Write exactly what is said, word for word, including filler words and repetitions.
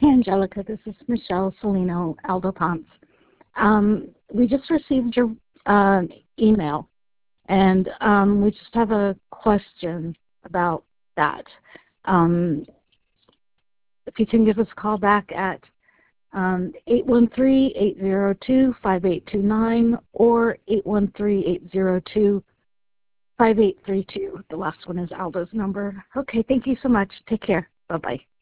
Angelica, this is Michelle Salino, Aldo Ponce. Um, we just received your uh, email, and um, we just have a question about that. Um, if you can give us a call back at um, eight one three, eight zero two, five eight two nine or eight one three, eight zero two, five eight three two. The last one is Aldo's number. Okay, thank you so much. Take care. Bye-bye.